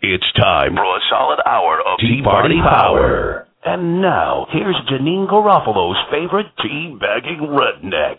It's time for a solid hour of Tea Party Power. And now, here's Janine Garofalo's favorite tea-bagging redneck,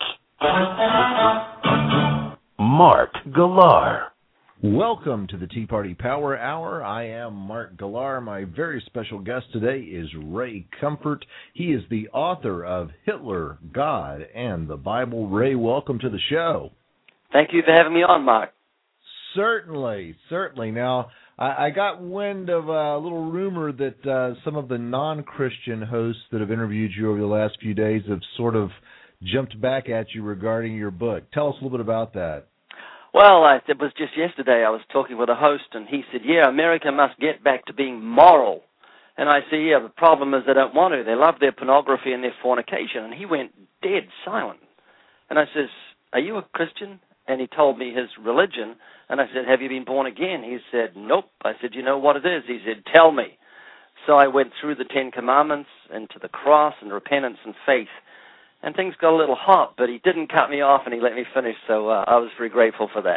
Mark Galar. Welcome to the Tea Party Power Hour. I am Mark Galar. My very special guest today is Ray Comfort. He is the author of Hitler, God, and the Bible. Ray, welcome to the show. Thank you for having me on, Mark. Certainly. Now, I got wind of a little rumor that some of the non-Christian hosts that have interviewed you over the last few days have sort of jumped back at you regarding your book. Tell us a little bit about that. Well, it was just yesterday I was talking with a host, and he said, America must get back to being moral. And I said, the problem is they don't want to. They love their pornography and their fornication. And he went dead silent. And I says, are you a Christian? And he told me his religion. And I said, have you been born again? He said, nope. I said, you know what it is? He said, tell me. So I went through the Ten Commandments and to the cross and repentance and faith. And things got a little hot, but he didn't cut me off and he let me finish, so I was very grateful for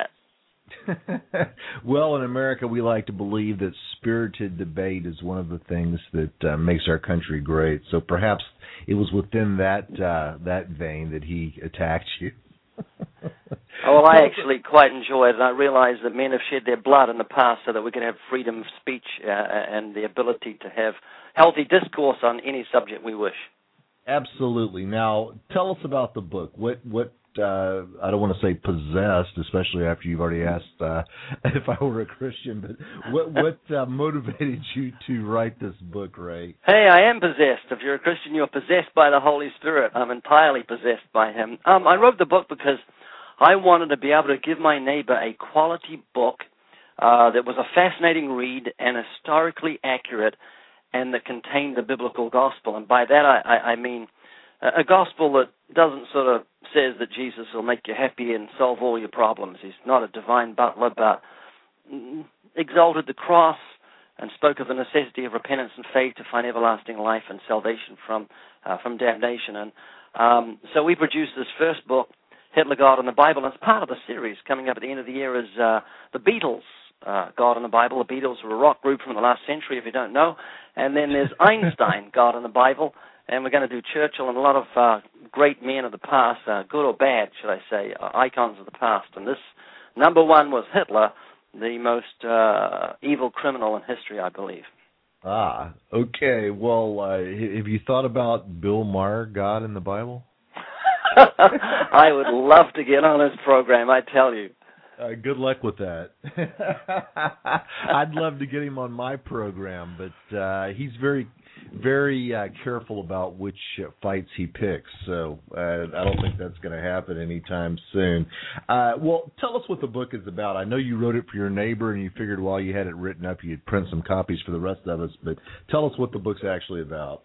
that. Well, in America, we like to believe that spirited debate is one of the things that makes our country great. So perhaps it was within that vein that he attacked you. Well, I actually quite enjoy it, and I realize that men have shed their blood in the past so that we can have freedom of speech and the ability to have healthy discourse on any subject we wish. Absolutely. Now, tell us about the book. What I don't want to say possessed, especially after you've already asked if I were a Christian, but what motivated you to write this book, Ray? Hey, I am possessed. If you're a Christian, you're possessed by the Holy Spirit. I'm entirely possessed by Him. I wrote the book because I wanted to be able to give my neighbor a quality book that was a fascinating read and historically accurate, and that contained the biblical gospel. And by that I mean a gospel that doesn't sort of says that Jesus will make you happy and solve all your problems. He's not a divine butler, but exalted the cross and spoke of the necessity of repentance and faith to find everlasting life and salvation from damnation. And so we produced this first book, Hitler, God, and the Bible, and it's part of the series. Coming up at the end of the year is the Beatles, God and the Bible. The Beatles were a rock group from the last century, if you don't know. And then there's Einstein, God and the Bible. And we're going to do Churchill and a lot of great men of the past, good or bad, should I say, icons of the past. And this number one was Hitler, the most evil criminal in history, I believe. Ah, okay. Well, have you thought about Bill Maher, God and the Bible? I would love to get on his program, I tell you. Good luck with that. I'd love to get him on my program, but he's very, very careful about which fights he picks, so I don't think that's going to happen anytime soon. Well, tell us what the book is about. I know you wrote it for your neighbor, and you figured while you had it written up, you'd print some copies for the rest of us, but tell us what the book's actually about.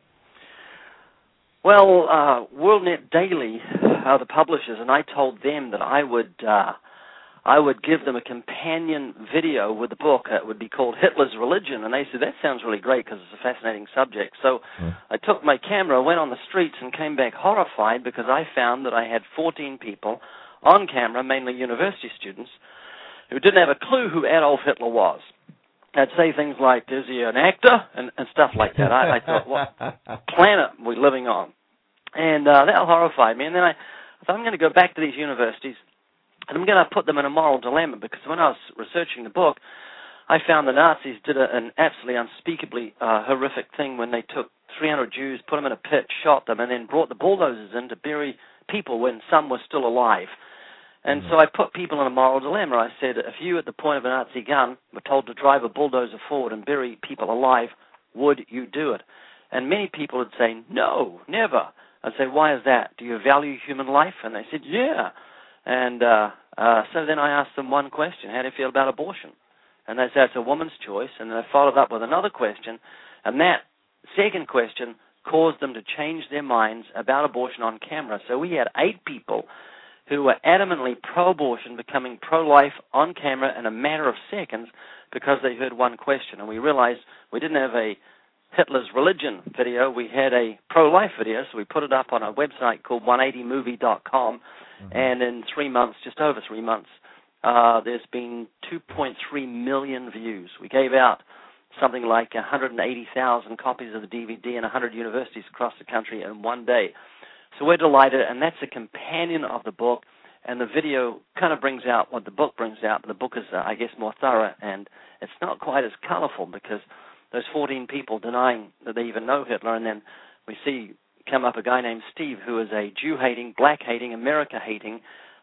Well, WorldNet Daily are the publishers, and I told them that I would give them a companion video with the book. It would be called Hitler's Religion, and they said, that sounds really great because it's a fascinating subject. So I took my camera, went on the streets, and came back horrified because I found that I had 14 people on camera, mainly university students, who didn't have a clue who Adolf Hitler was. I'd say things like, is he an actor? And stuff like that. I thought, what planet are we living on? And that horrified me. And then I thought, I'm going to go back to these universities, and I'm going to put them in a moral dilemma, because when I was researching the book, I found the Nazis did an absolutely unspeakably horrific thing when they took 300 Jews, put them in a pit, shot them, and then brought the bulldozers in to bury people when some were still alive. And so I put people in a moral dilemma. I said, if you, at the point of a Nazi gun, were told to drive a bulldozer forward and bury people alive, would you do it? And many people would say, no, never. I'd say, why is that? Do you value human life? And they said, yeah. And so then I asked them one question, how do you feel about abortion? And they said, it's a woman's choice. And then I followed up with another question, and that second question caused them to change their minds about abortion on camera. So we had 8 people who were adamantly pro-abortion becoming pro-life on camera in a matter of seconds because they heard one question. And we realized we didn't have a Hitler's Religion video, we had a pro-life video, so we put it up on a website called 180movie.com, and in 3 months, just over 3 months, there's been 2.3 million views. We gave out something like 180,000 copies of the DVD in 100 universities across the country in one day. So we're delighted, and that's a companion of the book, and the video kind of brings out what the book brings out, but the book is, I guess, more thorough, and it's not quite as colorful because those 14 people denying that they even know Hitler, and then we see come up a guy named Steve who is a Jew-hating, black-hating, America-hating,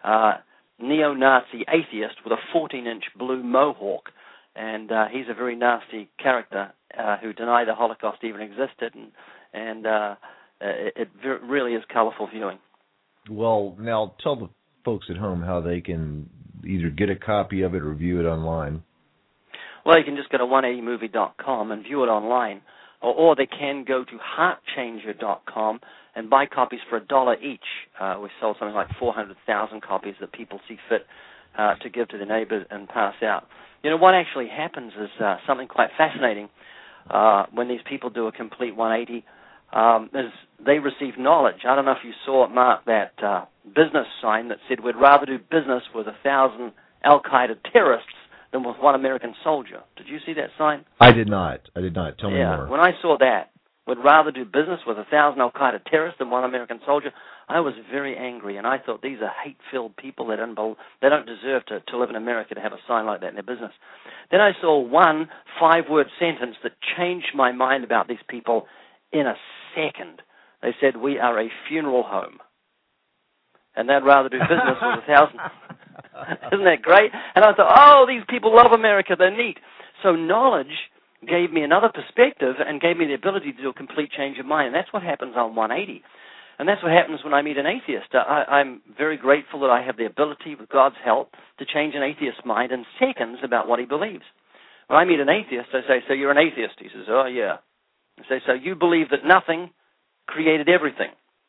neo-Nazi atheist with a 14-inch blue mohawk, and he's a very nasty character who denied the Holocaust even existed, and it really is colorful viewing. Well, now tell the folks at home how they can either get a copy of it or view it online. Well, you can just go to 180movie.com and view it online, or they can go to heartchanger.com and buy copies for $1 each. We sold something like 400,000 copies that people see fit to give to their neighbors and pass out. You know, what actually happens is something quite fascinating when these people do a complete 180. Is they receive knowledge. I don't know if you saw it, Mark, that business sign that said, "We'd rather do business with 1,000 Al-Qaeda terrorists than with one American soldier." Did you see that sign? I did not. Tell me more. When I saw that, "Would rather do business with 1,000 Al-Qaeda terrorists than one American soldier," I was very angry, and I thought these are hate-filled people that they don't deserve to live in America to have a sign like that in their business. Then I saw one 5-word sentence that changed my mind about these people in a second. They said, "We are a funeral home." And they'd rather do business with 1,000. Isn't that great? And I thought, oh, these people love America. They're neat. So knowledge gave me another perspective and gave me the ability to do a complete change of mind. And that's what happens on 180. And that's what happens when I meet an atheist. I'm very grateful that I have the ability, with God's help, to change an atheist's mind in seconds about what he believes. When I meet an atheist, I say, "So you're an atheist?" He says, "Oh, yeah." I say, "So you believe that nothing created everything?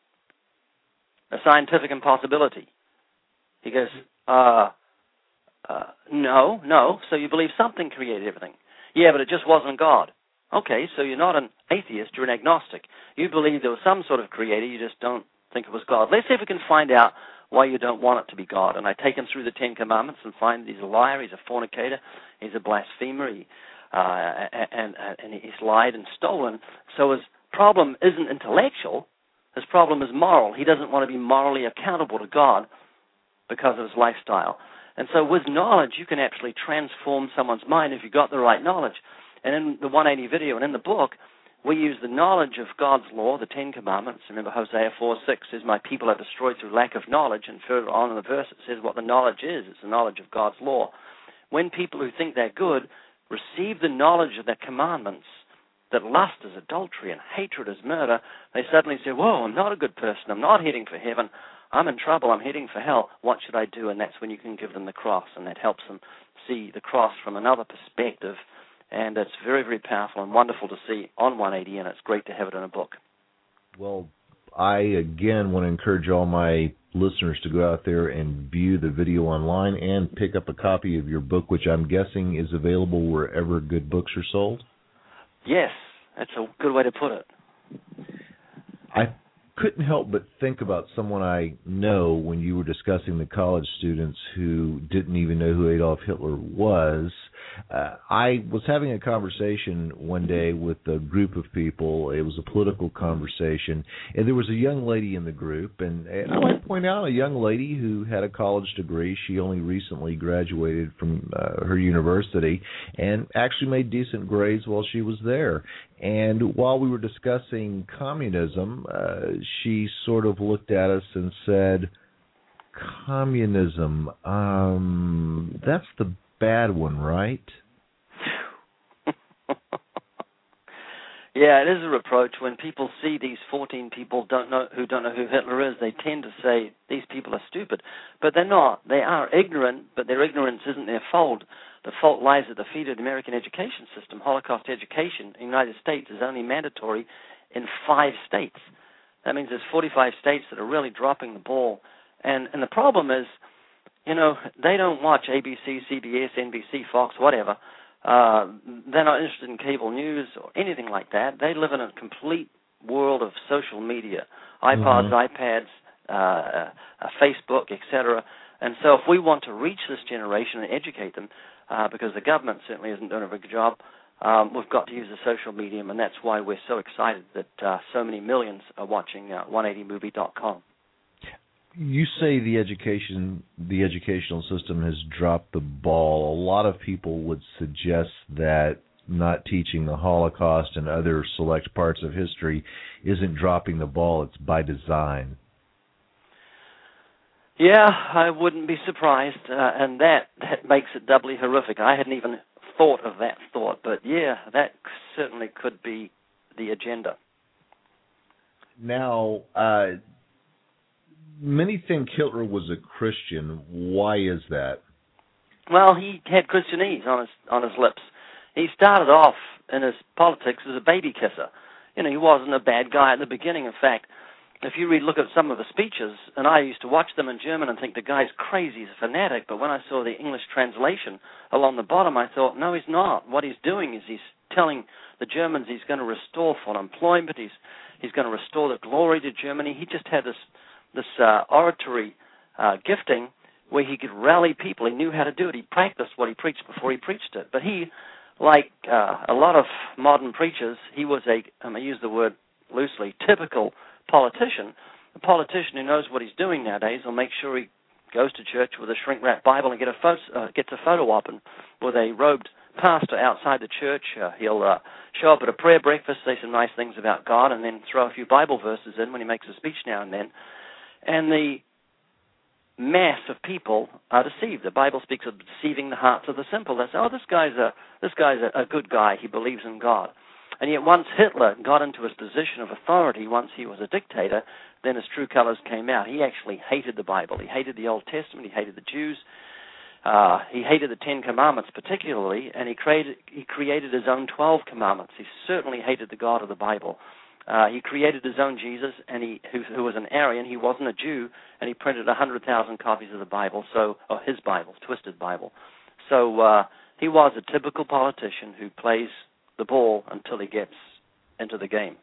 A scientific impossibility?" He goes, no. "So you believe something created everything?" "Yeah, but it just wasn't God." "Okay, so you're not an atheist, you're an agnostic. You believe there was some sort of creator, you just don't think it was God. Let's see if we can find out why you don't want it to be God." And I take him through the 10 Commandments and find he's a liar, he's a fornicator, he's a blasphemer, and he's lied and stolen. So his problem isn't intellectual, his problem is moral. He doesn't want to be morally accountable to God because of his lifestyle. And so with knowledge, you can actually transform someone's mind if you've got the right knowledge. And in the 180 video and in the book, we use the knowledge of God's law, the 10 Commandments. Remember, Hosea 4:6 says, "My people are destroyed through lack of knowledge." And further on in the verse, it says what the knowledge is. It's the knowledge of God's law. When people who think they're good receive the knowledge of the commandments, that lust is adultery and hatred is murder, they suddenly say, "Whoa, I'm not a good person. I'm not heading for heaven. I'm in trouble. I'm heading for hell. What should I do?" And that's when you can give them the cross, and that helps them see the cross from another perspective. And it's very, very powerful and wonderful to see on 180, and it's great to have it in a book. Well, I, again, want to encourage all my listeners to go out there and view the video online and pick up a copy of your book, which I'm guessing is available wherever good books are sold. Yes, that's a good way to put it. I couldn't help but think about someone I know when you were discussing the college students who didn't even know who Adolf Hitler was. I was having a conversation one day with a group of people. It was a political conversation, and there was a young lady in the group, and I might point out a young lady who had a college degree. She only recently graduated from her university and actually made decent grades while she was there. And while we were discussing communism, she sort of looked at us and said, "Communism, that's the bad one, right?" Yeah, it is a reproach when people see these 14 people who don't know who Hitler is. They tend to say these people are stupid, but they're not. They are ignorant, but their ignorance isn't their fault. The fault lies at the feet of the American education system. Holocaust education in the United States is only mandatory in 5 states. That means there's 45 states that are really dropping the ball. And the problem is, you know, they don't watch ABC, CBS, NBC, Fox, whatever. They're not interested in cable news or anything like that. They live in a complete world of social media, iPods, iPads, Facebook, etc. And so if we want to reach this generation and educate them, because the government certainly isn't doing a very good job, we've got to use the social medium, and that's why we're so excited that so many millions are watching 180movie.com. You say the educational system has dropped the ball. A lot of people would suggest that not teaching the Holocaust and other select parts of history isn't dropping the ball, it's by design. Yeah, I wouldn't be surprised, and that makes it doubly horrific. I hadn't even thought of that thought, but yeah, that certainly could be the agenda. Now, many think Hitler was a Christian. Why is that? Well, he had Christianese on his lips. He started off in his politics as a baby kisser. You know, he wasn't a bad guy at the beginning. In fact, if you look at some of the speeches, and I used to watch them in German and think the guy's crazy, he's a fanatic, but when I saw the English translation along the bottom, I thought, no, he's not. What he's doing is he's telling the Germans he's going to restore full employment, he's going to restore the glory to Germany. He just had this oratory gifting where he could rally people. He knew how to do it. He practiced what he preached before he preached it. But he, like a lot of modern preachers, he was I use the word loosely, typical politician. A politician who knows what he's doing nowadays will make sure he goes to church with a shrink-wrapped Bible and gets a photo op with a robed pastor outside the church. He'll show up at a prayer breakfast, say some nice things about God, and then throw a few Bible verses in when he makes a speech now and then. And the mass of people are deceived. The Bible speaks of deceiving the hearts of the simple. They say, oh, this guy's a good guy. He believes in God. And yet once Hitler got into his position of authority, once he was a dictator, then his true colors came out. He actually hated the Bible. He hated the Old Testament. He hated the Jews. He hated the Ten Commandments particularly, and he created his own 12 commandments. He certainly hated the God of the Bible. He created his own Jesus, and who was an Aryan. He wasn't a Jew, and he printed 100,000 copies of the Bible, his Bible, twisted Bible. So he was a typical politician who plays the ball until he gets into the game.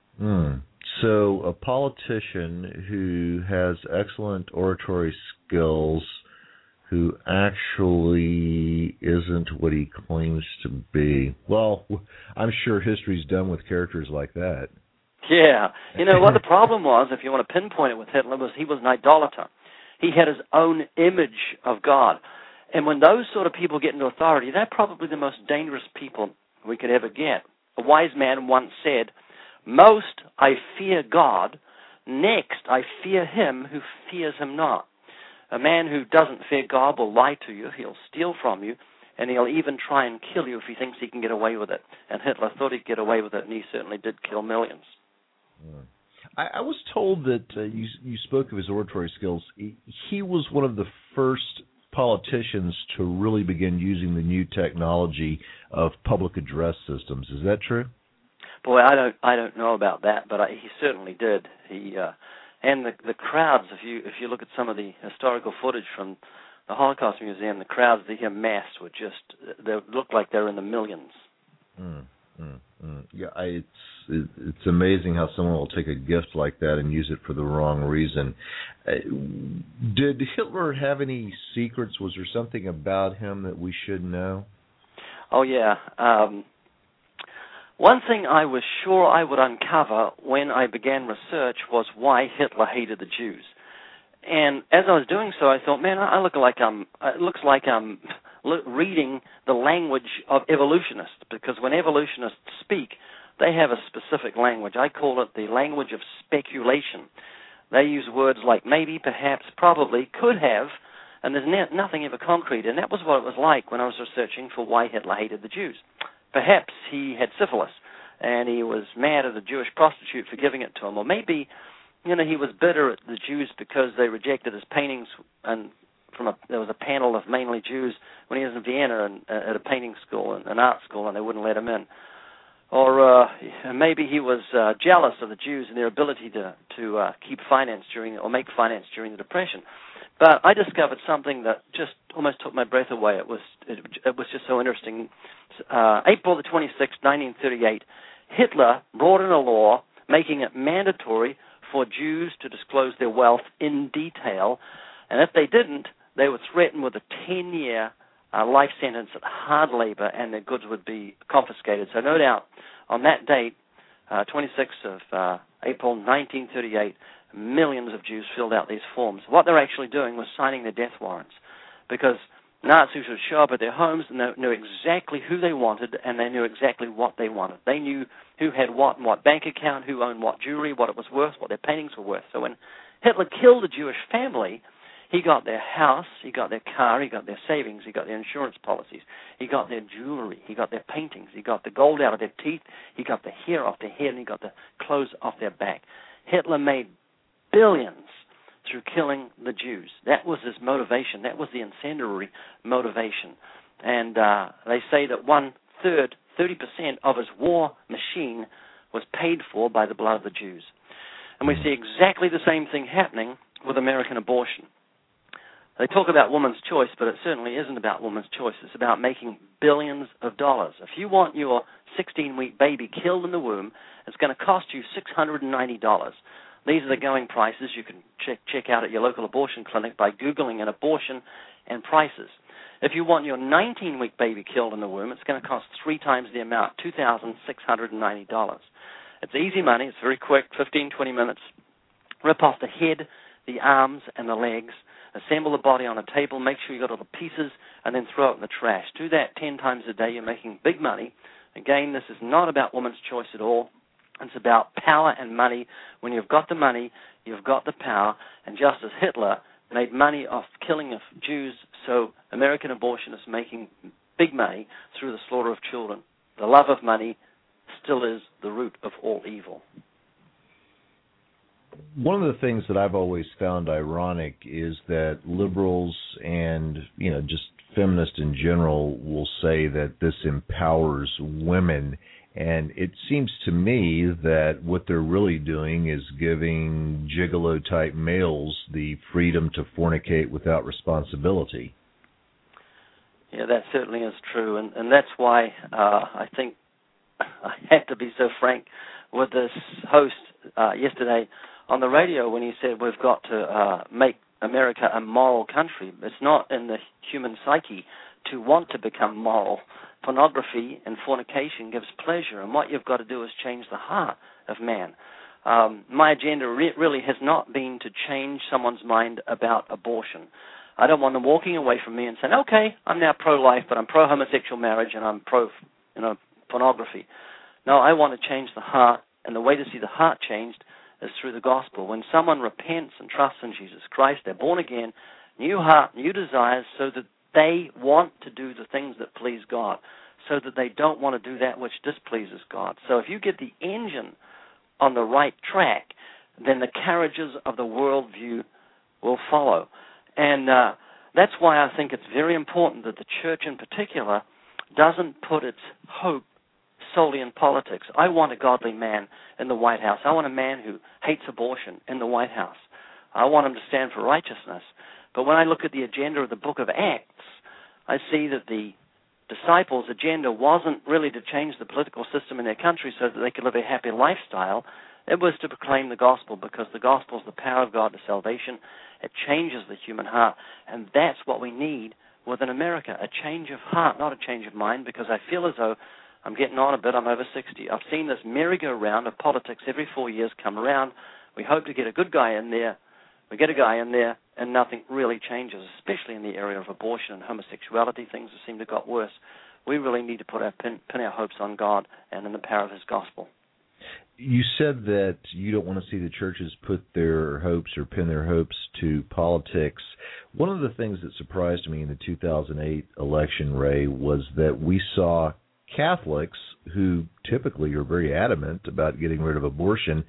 So a politician who has excellent oratory skills, who actually isn't what he claims to be. Well, I'm sure history's done with characters like that. Yeah. You know, what the problem was, if you want to pinpoint it with Hitler, was he was an idolater. He had his own image of God. And when those sort of people get into authority, they're probably the most dangerous people we could ever get. A wise man once said, most I fear God, next I fear him who fears him not. A man who doesn't fear God will lie to you, he'll steal from you, and he'll even try and kill you if he thinks he can get away with it. And Hitler thought he'd get away with it, and he certainly did kill millions. I was told that you spoke of his oratory skills. He was one of the first politicians to really begin using the new technology of public address systems. Is that true? Boy, I don't know about that, but he certainly did. He and the crowds. If you look at some of the historical footage from the Holocaust Museum, the crowds that he amassed were they looked like they're in the millions. Yeah, it's amazing how someone will take a gift like that and use it for the wrong reason. Did Hitler have any secrets? Was there something about him that we should know? Oh, yeah. One thing I was sure I would uncover when I began research was why Hitler hated the Jews. And as I was doing so, I thought, man, it looks like I'm reading the language of evolutionists, because when evolutionists speak, they have a specific language. I call it the language of speculation. They use words like maybe, perhaps, probably, could have, and there's nothing ever concrete. And that was what it was like when I was researching for why Hitler hated the Jews. Perhaps he had syphilis, and he was mad at a Jewish prostitute for giving it to him. Or maybe, he was bitter at the Jews because they rejected his paintings, and there was a panel of mainly Jews when he was in Vienna and at a painting school, an art school, and they wouldn't let him in. Or maybe he was jealous of the Jews and their ability to keep finance make finance during the Depression. But I discovered something that just almost took my breath away. It was just so interesting. April the 26th, 1938, Hitler brought in a law making it mandatory for Jews to disclose their wealth in detail, and if they didn't, they were threatened with a 10-year a life sentence at hard labor, and their goods would be confiscated. So no doubt, on that date, 26th of April 1938, millions of Jews filled out these forms. What they're actually doing was signing their death warrants, because Nazis would show up at their homes and they knew exactly who they wanted, and they knew exactly what they wanted. They knew who had what and what bank account, who owned what jewelry, what it was worth, what their paintings were worth. So when Hitler killed a Jewish family, he got their house, he got their car, he got their savings, he got their insurance policies, he got their jewelry, he got their paintings, he got the gold out of their teeth, he got the hair off their head, and he got the clothes off their back. Hitler made billions through killing the Jews. That was his motivation. That was the incendiary motivation. And they say that 1/3, 30% of his war machine was paid for by the blood of the Jews. And we see exactly the same thing happening with American abortion. They talk about woman's choice, but it certainly isn't about woman's choice. It's about making billions of dollars. If you want your 16-week baby killed in the womb, it's going to cost you $690. These are the going prices. You can check out at your local abortion clinic by Googling an abortion and prices. If you want your 19-week baby killed in the womb, it's going to cost 3 times the amount, $2,690. It's easy money. It's very quick, 15, 20 minutes. Rip off the head, the arms, and the legs. Assemble the body on a table, make sure you got all the pieces, and then throw it in the trash. Do that 10 times a day. You're making big money. Again, this is not about woman's choice at all. It's about power and money. When you've got the money, you've got the power. And just as Hitler made money off killing of Jews, so American abortion is making big money through the slaughter of children. The love of money still is the root of all evil. One of the things that I've always found ironic is that liberals and, just feminists in general will say that this empowers women. And it seems to me that what they're really doing is giving gigolo-type males the freedom to fornicate without responsibility. Yeah, that certainly is true. And that's why I think I had to be so frank with this host yesterday on the radio when he said we've got to make America a moral country. It's not in the human psyche to want to become moral. Pornography and fornication gives pleasure, and what you've got to do is change the heart of man. My agenda really has not been to change someone's mind about abortion. I don't want them walking away from me and saying, okay, I'm now pro-life, but I'm pro-homosexual marriage and I'm pro-pornography. No, I want to change the heart, and the way to see the heart changed is through the gospel. When someone repents and trusts in Jesus Christ, they're born again, new heart, new desires, so that they want to do the things that please God, so that they don't want to do that which displeases God. So if you get the engine on the right track, then the carriages of the worldview will follow. And that's why I think it's very important that the church in particular doesn't put its hope solely in politics. I want a godly man in the White House. I want a man who hates abortion in the White House. I want him to stand for righteousness. But when I look at the agenda of the book of Acts, I see that the disciples' agenda wasn't really to change the political system in their country so that they could live a happy lifestyle. It was to proclaim the gospel, because the gospel is the power of God to salvation. It changes the human heart, and that's what we need within America, a change of heart, not a change of mind, because I feel as though I'm getting on a bit. I'm over 60. I've seen this merry-go-round of politics every 4 years come around. We hope to get a good guy in there. We get a guy in there, and nothing really changes, especially in the area of abortion and homosexuality. Things seem to have got worse. We really need to put pin our hopes on God and in the power of His gospel. You said that you don't want to see the churches put their hopes or pin their hopes to politics. One of the things that surprised me in the 2008 election, Ray, was that we saw Catholics, who typically are very adamant about getting rid of abortion,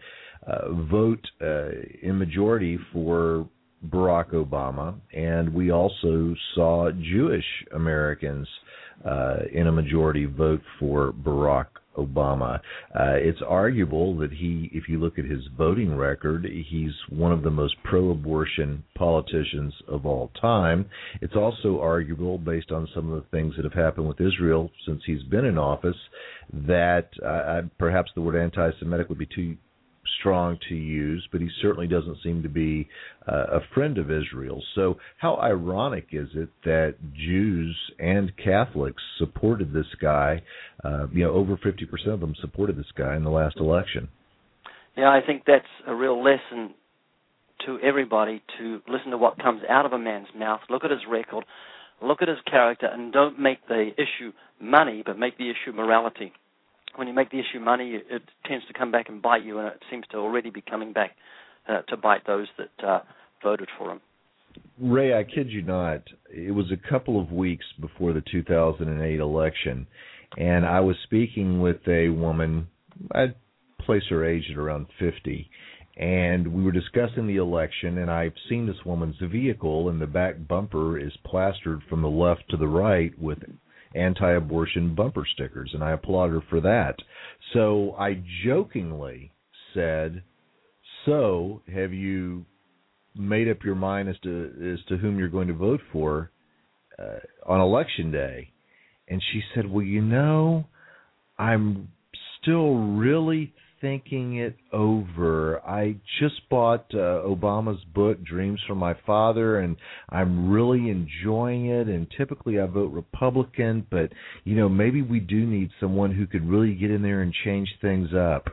vote in majority for Barack Obama, and we also saw Jewish Americans in a majority vote for Barack Obama. It's arguable that if you look at his voting record, he's one of the most pro-abortion politicians of all time. It's also arguable, based on some of the things that have happened with Israel since he's been in office, that perhaps the word anti-Semitic would be too strong to use, but he certainly doesn't seem to be a friend of Israel. So how ironic is it that Jews and Catholics supported this guy? Over 50% of them supported this guy in the last election. Yeah, I think that's a real lesson to everybody, to listen to what comes out of a man's mouth, look at his record, look at his character, and don't make the issue money, but make the issue morality. When you make the issue money, it tends to come back and bite you, and it seems to already be coming back to bite those that voted for him. Ray, I kid you not, it was a couple of weeks before the 2008 election, and I was speaking with a woman, I'd place her age at around 50, and we were discussing the election, and I've seen this woman's vehicle, and the back bumper is plastered from the left to the right with anti-abortion bumper stickers, and I applaud her for that. So I jokingly said, so have you made up your mind as to whom you're going to vote for on Election Day? And she said, well, I'm still really thinking it over. I just bought Obama's book, Dreams from My Father, and I'm really enjoying it, and typically I vote Republican, but, maybe we do need someone who could really get in there and change things up.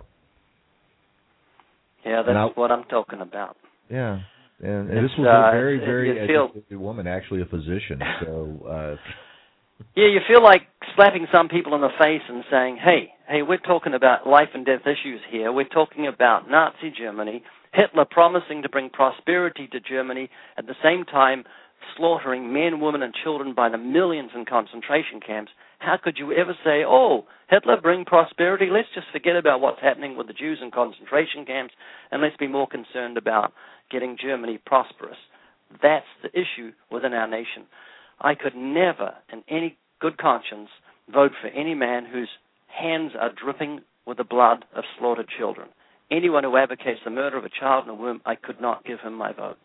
Yeah, that's what I'm talking about. Yeah, and this was a very, very educated woman, actually a physician, so... Yeah, you feel like slapping some people in the face and saying, hey, we're talking about life and death issues here. We're talking about Nazi Germany, Hitler promising to bring prosperity to Germany, at the same time slaughtering men, women, and children by the millions in concentration camps. How could you ever say, Hitler bring prosperity? Let's just forget about what's happening with the Jews in concentration camps, and let's be more concerned about getting Germany prosperous. That's the issue within our nation. I could never, in any good conscience, vote for any man whose hands are dripping with the blood of slaughtered children. Anyone who advocates the murder of a child in a womb, I could not give him my vote.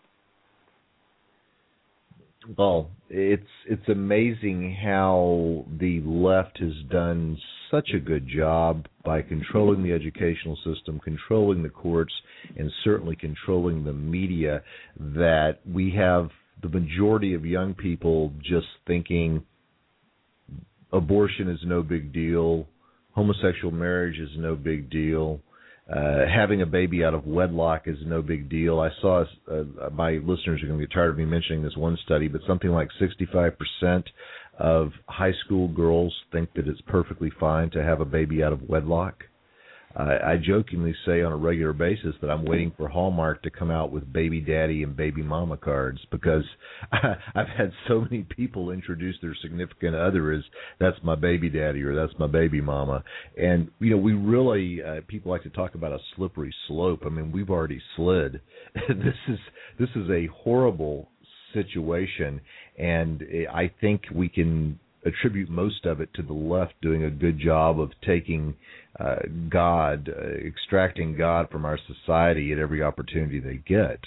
Well, it's amazing how the left has done such a good job by controlling the educational system, controlling the courts, and certainly controlling the media, that we have the majority of young people just thinking abortion is no big deal, homosexual marriage is no big deal, having a baby out of wedlock is no big deal. I saw, my listeners are going to be tired of me mentioning this one study, but something like 65% of high school girls think that it's perfectly fine to have a baby out of wedlock. I jokingly say on a regular basis that I'm waiting for Hallmark to come out with baby daddy and baby mama cards, because I've had so many people introduce their significant other as that's my baby daddy or that's my baby mama. And, we really, people like to talk about a slippery slope. I mean, we've already slid. This is a horrible situation, and I think we can attribute most of it to the left doing a good job of taking God, extracting God from our society at every opportunity they get.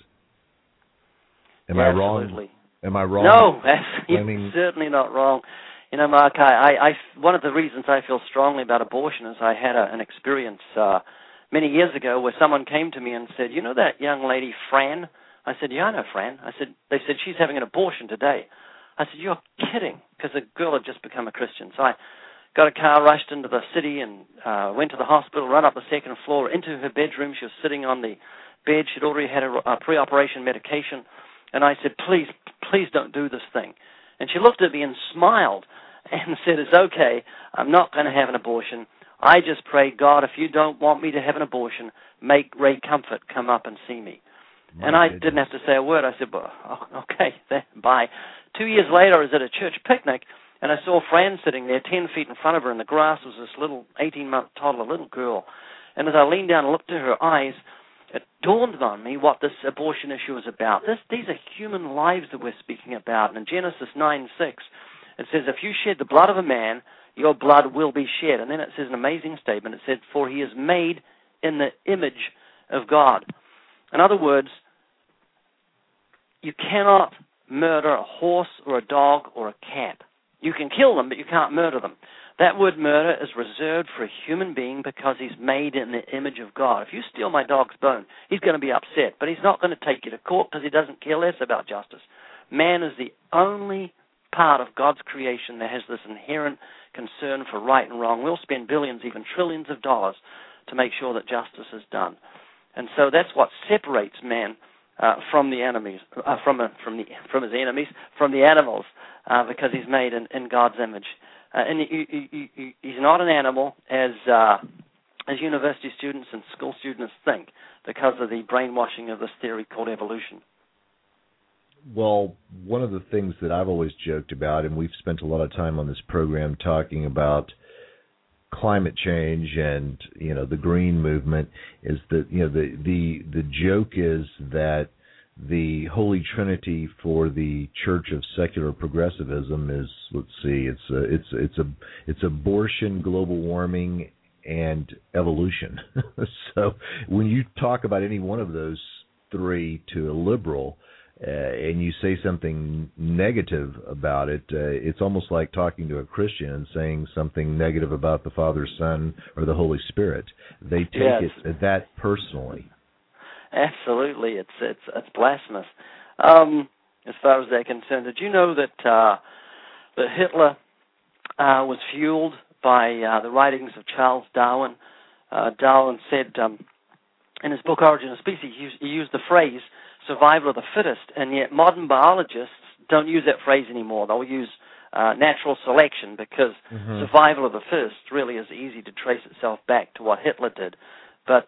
Am I wrong? Absolutely. Am I wrong? No, you're certainly not wrong. Mark, I one of the reasons I feel strongly about abortion is I had an experience many years ago where someone came to me and said, that young lady, Fran? I said, yeah, I know Fran. They said, she's having an abortion today. I said, you're kidding, because the girl had just become a Christian. So I got a car, rushed into the city, and went to the hospital, ran up the second floor into her bedroom. She was sitting on the bed. She'd already had a pre-operation medication. And I said, please don't do this thing. And she looked at me and smiled and said, it's okay. I'm not going to have an abortion. I just pray, God, if you don't want me to have an abortion, make Ray Comfort come up and see me. And I didn't have to say a word. I said, well, okay, bye. 2 years later, I was at a church picnic, and I saw Fran sitting there 10 feet in front of her, and the grass was this little 18-month toddler, little girl. And as I leaned down and looked at her eyes, it dawned on me what this abortion issue is about. These are human lives that we're speaking about. And in Genesis 9:6, it says, if you shed the blood of a man, your blood will be shed. And then it says an amazing statement. It said, for he is made in the image of God. In other words, you cannot murder a horse or a dog or a cat. You can kill them, but you can't murder them. That word murder is reserved for a human being because he's made in the image of God. If you steal my dog's bone, he's going to be upset, but he's not going to take you to court because he doesn't care less about justice. Man is the only part of God's creation that has this inherent concern for right and wrong. We'll spend billions, even trillions of dollars to make sure that justice is done. And so that's what separates man from the enemies, from his enemies, from the animals, because he's made in God's image. And he's not an animal as university students and school students think, because of the brainwashing of this theory called evolution. Well, one of the things that I've always joked about, and we've spent a lot of time on this program talking about climate change and the green movement, is that the joke is that the Holy Trinity for the Church of Secular Progressivism is, it's abortion, global warming, and evolution. So when you talk about any one of those three to a liberal, and you say something negative about it, it's almost like talking to a Christian and saying something negative about the Father, Son, or the Holy Spirit. They take it that personally. Absolutely, it's blasphemous. As far as they're concerned, did you know that Hitler was fueled by the writings of Charles Darwin? Darwin said in his book Origin of Species, he used the phrase survival of the fittest, and yet modern biologists don't use that phrase anymore. They'll use natural selection, because survival of the fittest really is easy to trace itself back to what Hitler did. But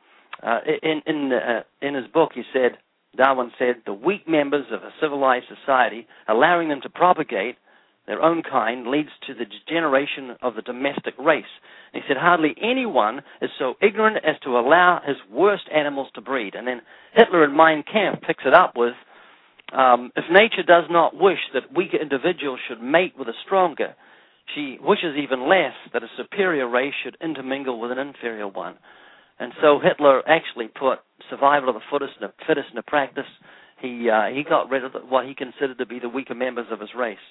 in his book, Darwin said, the weak members of a civilized society, allowing them to propagate their own kind, leads to the degeneration of the domestic race. And he said, hardly anyone is so ignorant as to allow his worst animals to breed. And then Hitler in Mein Kampf picks it up with, if nature does not wish that weaker individuals should mate with a stronger, she wishes even less that a superior race should intermingle with an inferior one. And so Hitler actually put survival of the fittest into practice. He got rid of what he considered to be the weaker members of his race.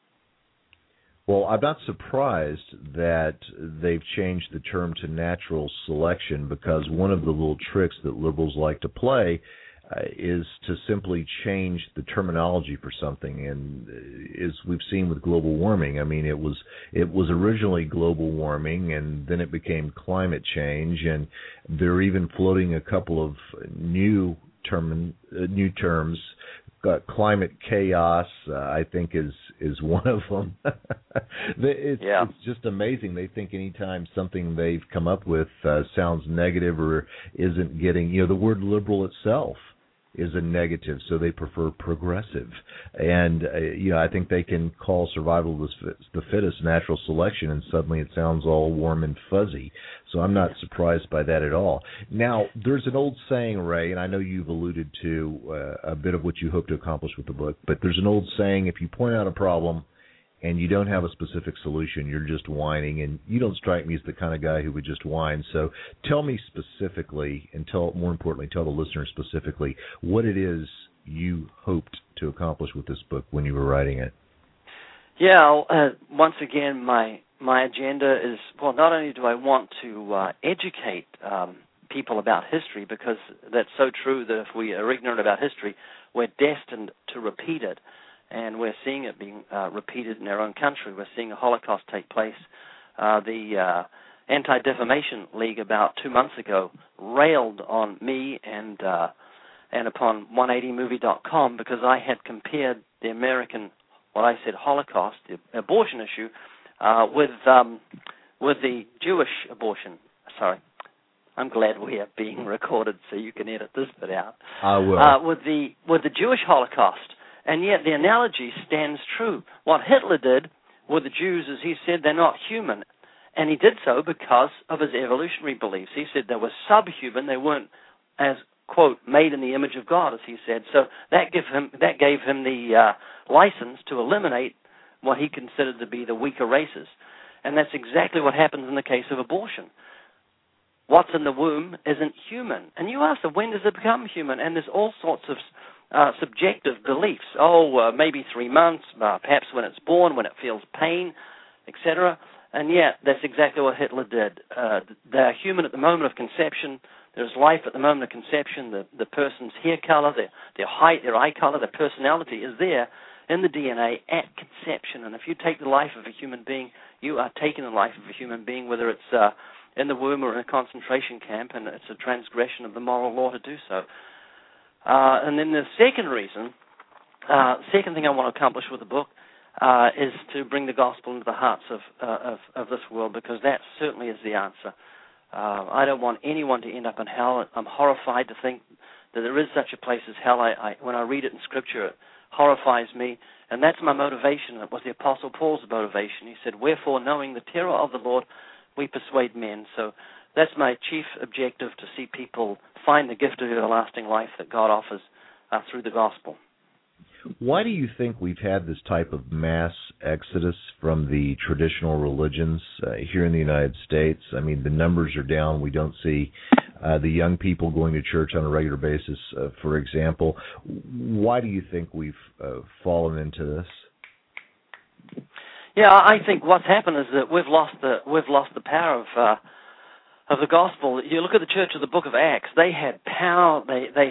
Well, I'm not surprised that they've changed the term to natural selection, because one of the little tricks that liberals like to play is to simply change the terminology for something. And as we've seen with global warming, I mean, it was originally global warming, and then it became climate change, and they're even floating a couple of new terms. Climate chaos, I think, is one of them. It's just amazing. They think anytime something they've come up with sounds negative or isn't getting, the word liberal itself is a negative, so they prefer progressive. And, I think they can call survival of the fittest natural selection, and suddenly it sounds all warm and fuzzy. So I'm not surprised by that at all. Now, there's an old saying, Ray, and I know you've alluded to a bit of what you hope to accomplish with the book, but there's an old saying, if you point out a problem and you don't have a specific solution, you're just whining, and you don't strike me as the kind of guy who would just whine. So tell me specifically, and more importantly, tell the listener specifically what it is you hoped to accomplish with this book when you were writing it. Yeah, once again, my agenda is, well, not only do I want to educate people about history, because that's so true that if we are ignorant about history, we're destined to repeat it. And we're seeing it being repeated in our own country. We're seeing a Holocaust take place. The Anti-Defamation League about 2 months ago railed on me and upon 180movie.com because I had compared the American, what I said, Holocaust, the abortion issue, with the Jewish abortion. Sorry. I'm glad we are being recorded so you can edit this bit out. I will. With the Jewish Holocaust. And yet the analogy stands true. What Hitler did with the Jews is he said they're not human. And he did so because of his evolutionary beliefs. He said they were subhuman. They weren't, as, quote, made in the image of God, as he said. So that gave him the license to eliminate what he considered to be the weaker races. And that's exactly what happens in the case of abortion. What's in the womb isn't human. And you ask them, when does it become human? And there's all sorts of subjective beliefs. Maybe 3 months, perhaps when it's born, when it feels pain, etc. And yet, that's exactly what Hitler did. They're human at the moment of conception. There's life at the moment of conception. The person's hair color, their height, their eye color, their personality is there in the DNA at conception. And if you take the life of a human being, you are taking the life of a human being, whether it's in the womb or in a concentration camp, and it's a transgression of the moral law to do so. And then the second reason, second thing I want to accomplish with the book is to bring the gospel into the hearts of this world, because that certainly is the answer. I don't want anyone to end up in hell. I'm horrified to think that there is such a place as hell. When I read it in Scripture, it horrifies me, and that's my motivation. It was the Apostle Paul's motivation. He said, "Wherefore, knowing the terror of the Lord, we persuade men." So that's my chief objective, to see people find the gift of everlasting life that God offers through the gospel. Why do you think we've had this type of mass exodus from the traditional religions here in the United States? I mean, the numbers are down. We don't see the young people going to church on a regular basis, for example. Why do you think we've fallen into this? Yeah, I think what's happened is that we've lost the power of the gospel. You look at the church of the Book of Acts; they had power.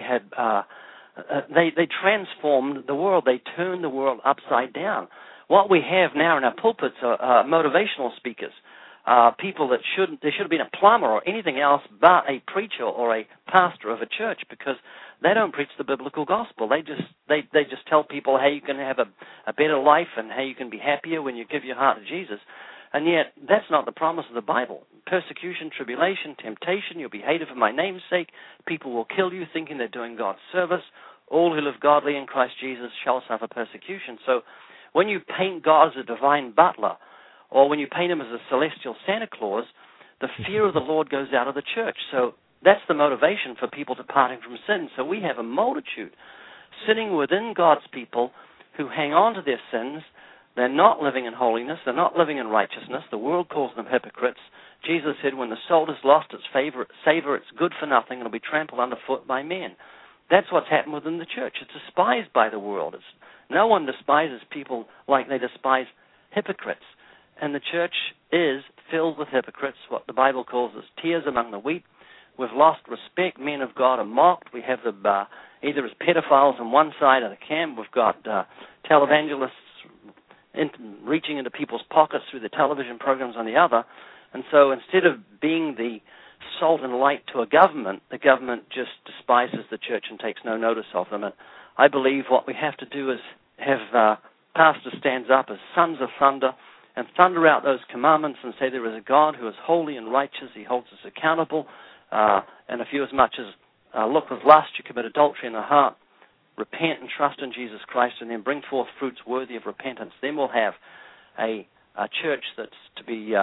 They transformed the world. They turned the world upside down. What we have now in our pulpits are motivational speakers, people that should have been a plumber or anything else but a preacher or a pastor of a church, because they don't preach the biblical gospel. They just tell people how you can have a better life and how you can be happier when you give your heart to Jesus. And yet, that's not the promise of the Bible. Persecution, tribulation, temptation, you'll be hated for my name's sake. People will kill you thinking they're doing God's service. All who live godly in Christ Jesus shall suffer persecution. So when you paint God as a divine butler, or when you paint him as a celestial Santa Claus, the fear of the Lord goes out of the church. So that's the motivation for people departing from sin. So we have a multitude sitting within God's people who hang on to their sins. They're not living in holiness. They're not living in righteousness. The world calls them hypocrites. Jesus said, when the soul has lost its savor, it's good for nothing, and it'll be trampled underfoot by men. That's what's happened within the church. It's despised by the world. No one despises people like they despise hypocrites. And the church is filled with hypocrites, what the Bible calls as tares among the wheat. We've lost respect. Men of God are mocked. We have them either as pedophiles on one side of the camp. We've got televangelists reaching into people's pockets through the television programs on the other. And so instead of being the salt and light to a government, the government just despises the church and takes no notice of them. And I believe what we have to do is have pastors stand up as sons of thunder and thunder out those commandments and say there is a God who is holy and righteous. He holds us accountable. And if you as much as look with lust, you commit adultery in the heart, repent and trust in Jesus Christ, and then bring forth fruits worthy of repentance. Then we'll have a church that's to be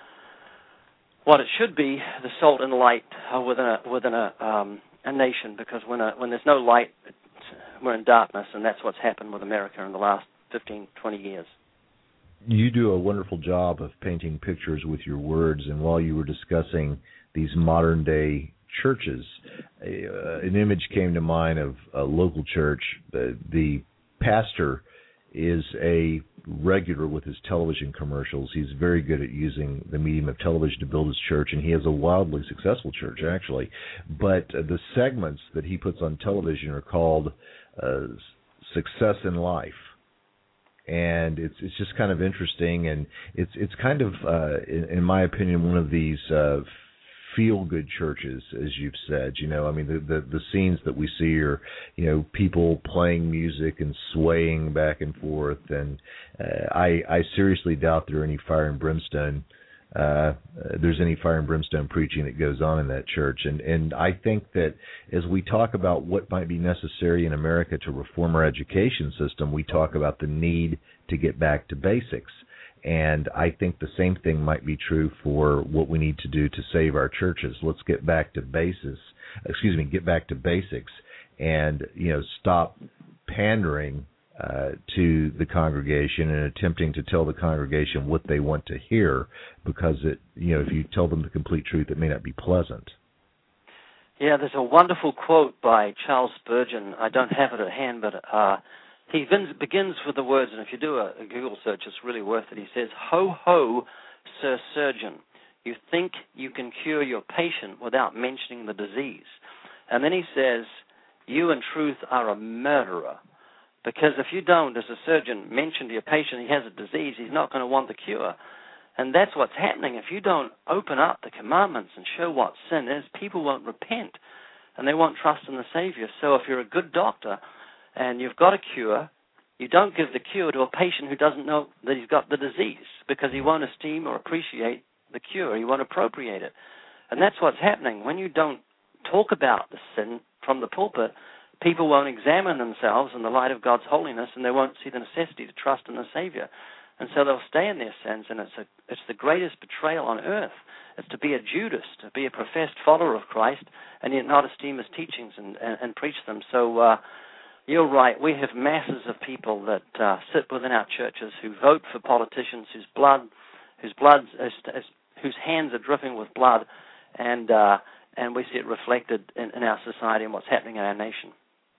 what it should be, the salt and light within a nation. Because when there's no light, we're in darkness, and that's what's happened with America in the last 15, 20 years. You do a wonderful job of painting pictures with your words, and while you were discussing these modern-day churches, an image came to mind of a local church. The pastor is a regular with his television commercials. He's very good at using the medium of television to build his church, and he has a wildly successful church, actually. But the segments that he puts on television are called Success in Life. And it's just kind of interesting, and it's kind of, in my opinion, one of these feel-good churches, as you've said. You know, I mean, the scenes that we see are, you know, people playing music and swaying back and forth, and I seriously doubt there's any fire and brimstone preaching that goes on in that church. And I think that as we talk about what might be necessary in America to reform our education system, we talk about the need to get back to basics. And I think the same thing might be true for what we need to do to save our churches. Let's get back to basics, and, you know, stop pandering to the congregation and attempting to tell the congregation what they want to hear, because if you tell them the complete truth, it may not be pleasant. Yeah, there's a wonderful quote by Charles Spurgeon. I don't have it at hand, but he begins with the words, and if you do a Google search, it's really worth it. He says, "Ho, ho, Sir Surgeon, you think you can cure your patient without mentioning the disease." And then he says, "You in truth are a murderer, because if you don't, as a surgeon, mention to your patient he has a disease, he's not going to want the cure." And that's what's happening. If you don't open up the commandments and show what sin is, people won't repent, and they won't trust in the Savior. So if you're a good doctor and you've got a cure, you don't give the cure to a patient who doesn't know that he's got the disease, because he won't esteem or appreciate the cure. He won't appropriate it. And that's what's happening. When you don't talk about the sin from the pulpit, people won't examine themselves in the light of God's holiness, and they won't see the necessity to trust in the Savior. And so they'll stay in their sins, and it's the greatest betrayal on earth. It's to be a Judas, to be a professed follower of Christ, and yet not esteem his teachings and preach them. So you're right. We have masses of people that sit within our churches who vote for politicians whose hands are dripping with blood, and we see it reflected in our society and what's happening in our nation.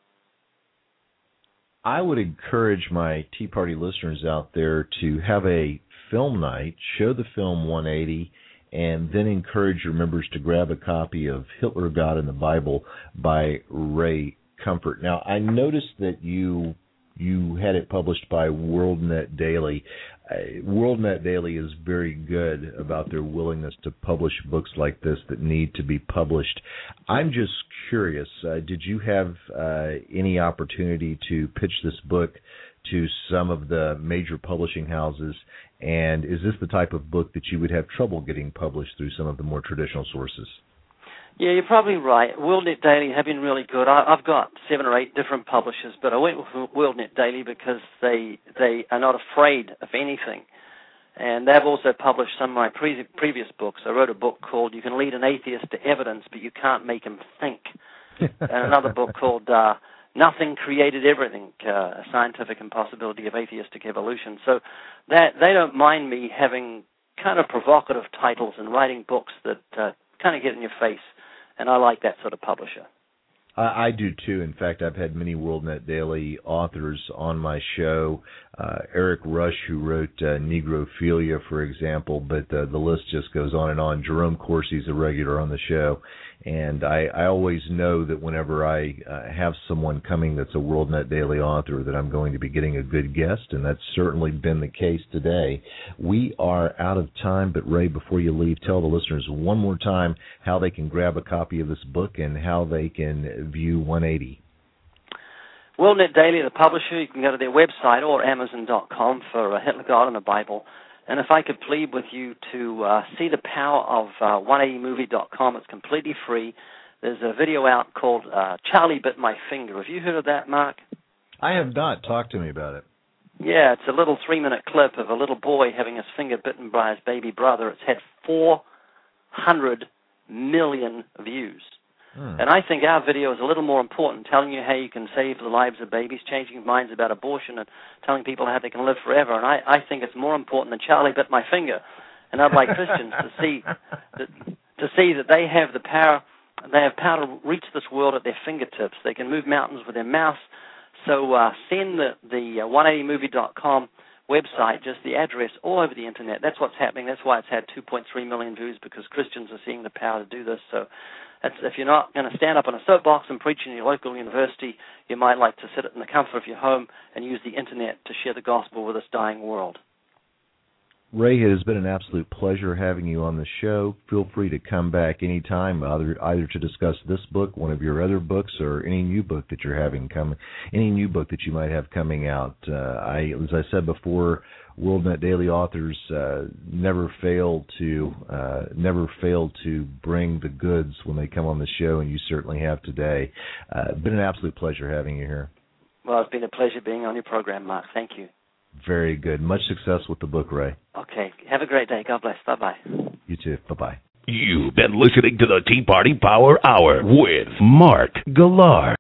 I would encourage my Tea Party listeners out there to have a film night, show the film 180, and then encourage your members to grab a copy of Hitler, God, and the Bible by Ray Comfort. Now, I noticed that you had it published by WorldNet Daily. WorldNet Daily is very good about their willingness to publish books like this that need to be published. I'm just curious, did you have any opportunity to pitch this book to some of the major publishing houses? And is this the type of book that you would have trouble getting published through some of the more traditional sources? Yeah, you're probably right. WorldNet Daily have been really good. I've got 7 or 8 different publishers, but I went with WorldNet Daily because they are not afraid of anything. And they've also published some of my previous books. I wrote a book called You Can Lead an Atheist to Evidence, but You Can't Make Him Think. And another book called Nothing Created Everything, A Scientific Impossibility of Atheistic Evolution. So that they don't mind me having kind of provocative titles and writing books that kind of get in your face. And I like that sort of publisher. I do, too. In fact, I've had many WorldNet Daily authors on my show. Eric Rush, who wrote Negrophilia, for example, but the list just goes on and on. Jerome Corsi's a regular on the show. And I always know that whenever I have someone coming that's a WorldNet Daily author, that I'm going to be getting a good guest, and that's certainly been the case today. We are out of time, but Ray, before you leave, tell the listeners one more time how they can grab a copy of this book and how they can view 180. WorldNet Daily, the publisher, you can go to their website or Amazon.com for Hitler, God, and the Bible. And if I could plead with you to see the power of 180movie.com, it's completely free. There's a video out called Charlie Bit My Finger. Have you heard of that, Mark? I have not. Talk to me about it. Yeah, it's a little 3-minute clip of a little boy having his finger bitten by his baby brother. It's had 400 million views. And I think our video is a little more important, telling you how you can save the lives of babies, changing minds about abortion, and telling people how they can live forever. And I think it's more important than Charlie Bit My Finger. And I'd like Christians to see that they have the power. They have power to reach this world at their fingertips. They can move mountains with their mouse. So send the 180movie.com website, just the address, all over the internet. That's what's happening. That's why it's had 2.3 million views, because Christians are seeing the power to do this. So if you're not going to stand up on a soapbox and preach in your local university, you might like to sit in the comfort of your home and use the internet to share the gospel with this dying world. Ray, it has been an absolute pleasure having you on the show. Feel free to come back anytime, either to discuss this book, one of your other books, or any new book that you're having coming, any new book that you might have coming out. As I said before, WorldNet Daily authors never fail to bring the goods when they come on the show, and you certainly have today. Been an absolute pleasure having you here. Well, it's been a pleasure being on your program, Mark. Thank you. Very good. Much success with the book, Ray. Okay. Have a great day. God bless. Bye-bye. You too. Bye-bye. You've been listening to the Tea Party Power Hour with Mark Galar.